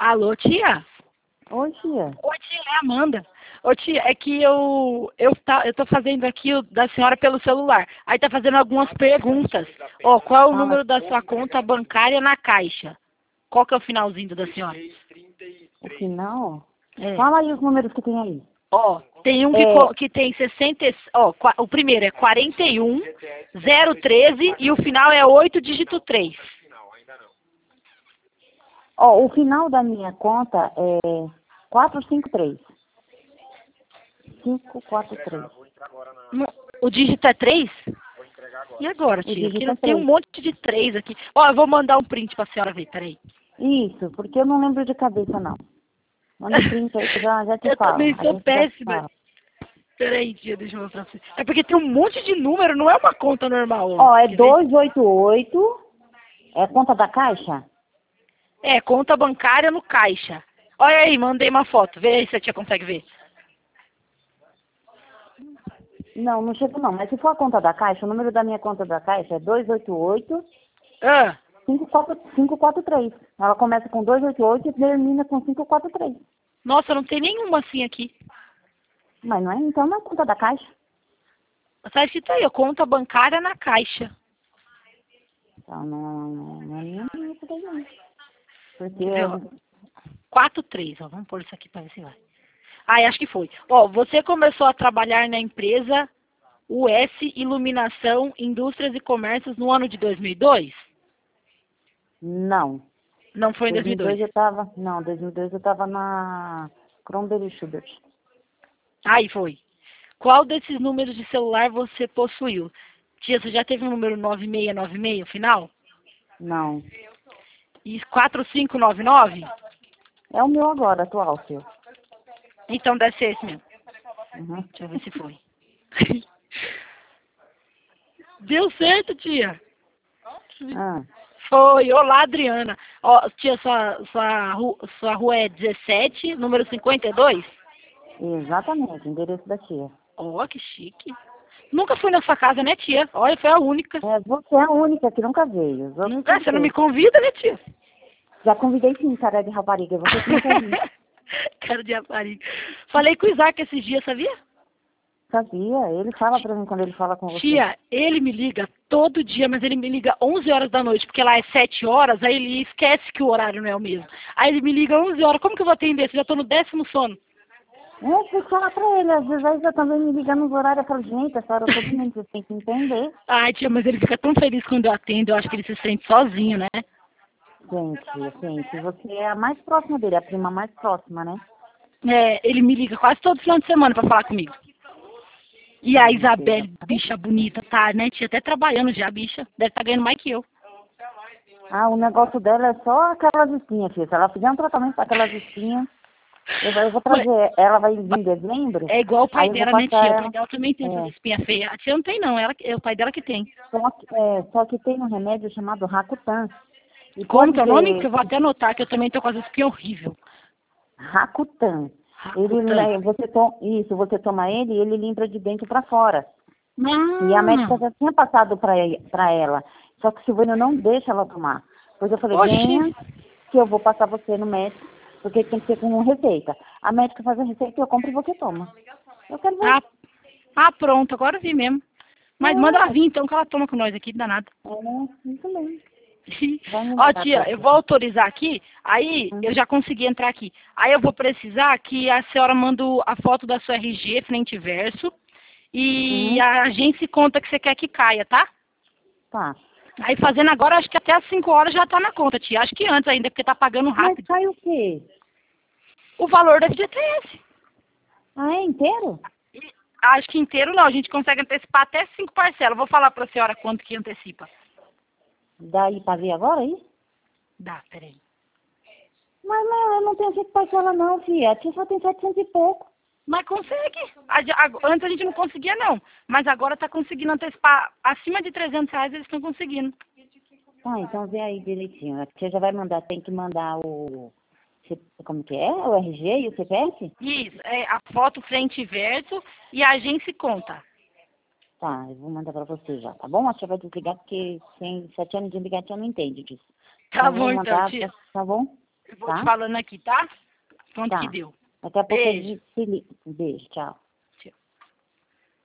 Alô, tia? Oi, tia. Oi, tia, é a Amanda. Ô, tia, é que eu tô fazendo aqui o da senhora pelo celular. Aí tá fazendo algumas perguntas. Ó, qual é o Fala. número da sua conta bancária na Caixa? Qual que é o finalzinho do da senhora? O final? É. Fala aí os números que tem aí. Ó, tem um que tem 60. Ó, o primeiro é 41 013 e o final é 8 dígito 3. Ó, o final da minha conta é 453. 543. O dígito é 3? E agora, O tia? dígito é Aqui tem um 3. monte de 3 aqui. Ó, eu vou mandar um print pra senhora ver, peraí. Isso, porque eu não lembro de cabeça, não. Manda um print aí que eu já te Eu falo. também A sou gente já péssima. fala. Peraí, tia, deixa eu mostrar pra você. É porque tem um monte de número, não é uma conta normal. Ó, é Quer ver? 288. É a conta da Caixa? É, conta bancária no Caixa. Olha aí, mandei uma foto. Vê aí se a tia consegue ver. Não, não chegou não. Mas se for a conta da Caixa, o número da minha conta da Caixa é 288 Ah, 543. Ela começa com 288 e termina com 543. nossa, não tem nenhuma assim aqui. Mas não é? Então não é conta da Caixa. Tá escrito aí, ó, conta bancária na Caixa. Então não é nenhuma isso daí não. Porque Quer ver, ó? 43, ó. Vamos pôr isso aqui pra ver se vai. Ah, acho que foi. Ó, você começou a trabalhar na empresa US Iluminação, Indústrias e Comércios no ano de 2002? não. Não foi em 2002 2002. eu tava, não, 2002 eu tava na Kronberg e Schubert. Aí foi. Qual desses números de celular você possuiu? Tia, você já teve um número 9696 final? Não. E 4599? É o meu agora, atual, seu. Então deve ser esse mesmo. Uhum. Deixa eu ver se foi. Deu certo, tia. Ah, Foi. Olá, Adriana. Ó, tia, sua rua é 17, número 52? exatamente, endereço da tia. Ó, que chique. Nunca fui na sua casa, né, tia? Olha, foi a única. É, você é a única que nunca veio. Os outros Nunca, tudo você não me veio. convida, né, tia? Já convidei sim, cara de rapariga. Você que não quer vir. Cara de rapariga. Falei com o Isaac esses dias, sabia? Sabia? Ele fala pra mim quando ele fala com você. Tia, ele me liga todo dia, mas ele me liga 11 horas da noite, porque lá é 7 horas, aí ele esquece que o horário não é o mesmo. Aí ele me liga 11 horas, como que eu vou atender? Se já tô no 10º sono. É, você fala pra ele. Às vezes eu também me liga nos horários. Eu falo, gente, essa hora todo mundo, você tem que entender. Ai, tia, mas ele fica tão feliz quando eu atendo, eu acho que ele se sente sozinho, né? Gente, você é a mais próxima dele, a prima mais próxima, né? É, ele me liga quase todo final de semana pra falar comigo. E a Deus. Isabelle, bicha bonita, tá, né, tia? Até trabalhando já, bicha. Deve estar ganhando mais que eu. Ah, o negócio dela é só aquelas espinhas, filha. Se ela fizer um tratamento para aquelas espinhas, eu vou Mas trazer. Ela vai vir em dezembro, é igual o pai aí eu vou dela, né, passar tia? O pai ela. dela também tem essas É, espinhas feias. A tia não tem, não. É o pai dela que tem. só que tem um remédio chamado Rakutan. E Como pode que é o nome? Que ter eu vou até anotar, que eu também tô com as espinhas horríveis. Rakutan. Rakutan. Você toma ele e ele limpa de dentro para fora. E a médica Não. já tinha passado para ela. Só que o Silvânia não deixa ela tomar. Pois eu falei, Oxi. venha, que eu vou passar você no médico, porque tem que ser com receita. A médica faz a receita, eu compro e você toma. Eu quero ver. Pronto. Agora eu vi mesmo. Mas manda ela vir, então, que ela toma com nós aqui, danada. Isso mesmo. Vai me Ó, mandar tia, pra eu você. vou autorizar aqui, aí eu já consegui entrar aqui. Aí eu vou precisar que a senhora manda a foto da sua RG, frente e verso, e Uhum. a agência conta que você quer que caia, tá? Tá. Aí fazendo agora, acho que até às 5 horas já tá na conta, tia. Acho que antes ainda, porque tá pagando Mas rápido. sai o quê? O valor da FGTS. Ah, é inteiro? Acho que inteiro não, a gente consegue antecipar até 5 parcelas. Vou falar pra senhora quanto que antecipa. Daí pra ver agora aí? Dá, peraí. Mas não, eu não tenho jeito pra ela não, filha. A tia só tem 700 e pouco. Mas consegue. Antes a gente não conseguia, não. Mas agora tá conseguindo antecipar. Acima de R$ 300 eles estão conseguindo. Tá, então vê aí direitinho. A tia já vai mandar, tem que mandar como que é? O RG e o CPF? Isso, é a foto frente e verso e a agência conta. Tá, eu vou mandar pra você já, tá bom? A tia vai desligar porque sem 7 anos de ligar a tia não entende disso. Tá Então eu vou bom então, mandar, tia. tá bom? Eu vou tá? te falando aqui, tá? Quanto Tá. que deu. Daqui a pouco a Beijo. gente se liga. Beijo, tchau.